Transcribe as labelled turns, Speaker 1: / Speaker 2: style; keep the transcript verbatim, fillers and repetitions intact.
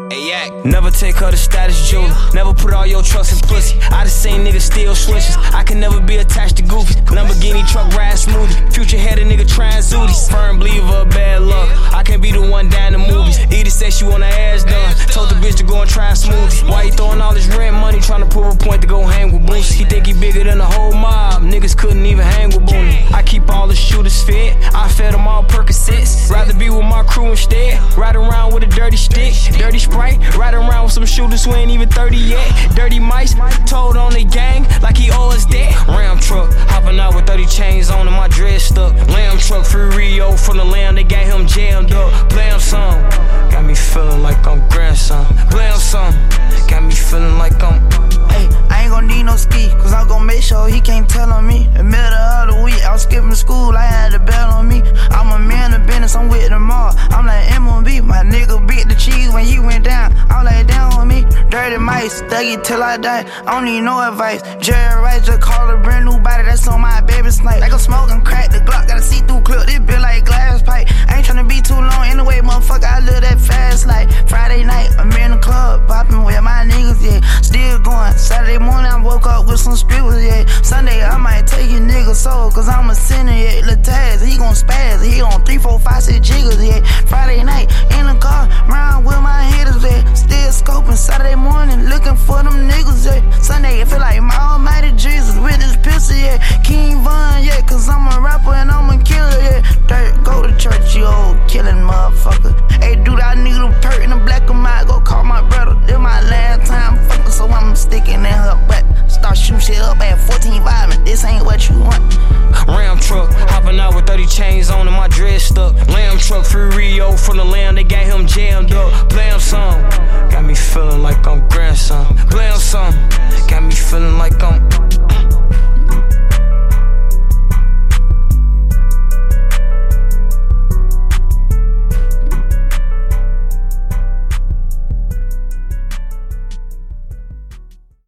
Speaker 1: Never take her to status jeweler. Never put all your trust in pussy. I just seen niggas steal switches. I can never be attached to goofies. Lamborghini truck ride smoothie. Future head a nigga trying zooties. Firm believer of bad luck. I can't be the one down the movies. Edie said she want her ass done. Told the bitch to go and try a smoothie. Why he throwing all his rent money trying to prove a point to go hang with Boosie? He think he bigger than the whole mob. Niggas couldn't even hang with Booney. I keep all the shooters fed. I fed them all Percocets. Rather be with my crew instead. Ride around with a dirty stick. Dirty Sprite. Ride around with some shooters who ain't even thirty yet. Dirty mice, told on the gang like he owe us debt. Ram truck, hopping out with thirty chains on and my dread stuck. Lamb truck, free Rio from the lamb, they got him jammed up. Blam some, got me feeling like I'm grandson. Blam some, got me feeling like I'm.
Speaker 2: Hey, I ain't gon' need no ski, cause I'm gon' make sure he can't tell on me. The middle of the week, I was skipping school, I had the bell on me. I'm a man of business, I'm with them all. I'm like M M B, my nigga beat the cheese when he went down. I'm like down on me, dirty mice, thuggy till I die. I don't need no advice. Jerry Rice just called a brand new body, that's on my baby snipe. Like I'm smoking crack, the Glock got a see-through clip, this bitch like glass pipe. I ain't tryna be too long anyway, motherfucker, I live that fast life. Friday night, I'm in the club, popping with my niggas, yeah. Still going. Saturday morning, I woke up with some strippers, yeah. Sunday, I might take your nigga soul, cause I'm a sinner, yeah. Lil Taz, he gon' spaz, he on three, four, five, six jiggers, yeah. Friday night, in the car, round with my hitters, yeah. Still scoping, Saturday morning, looking for them niggas, yeah. Sunday, I feel like my almighty Jesus with this pistol, yeah. King Von, yeah, cause I'm a rapper and I'm a killer, yeah. Dirt, go to church, you old killing motherfucker. Hey, dude, I need a perk in the black of my, go call my brother. This my last time fucking, so I'm sticking in her butt. Start shooting shit up at fourteen five, and this ain't what you want.
Speaker 1: Ram truck, hopping out with thirty chains on and my dread stuck. Lamb truck, free Rio from the lamb, they got him jammed up. Blam some, got me feeling like I'm grand.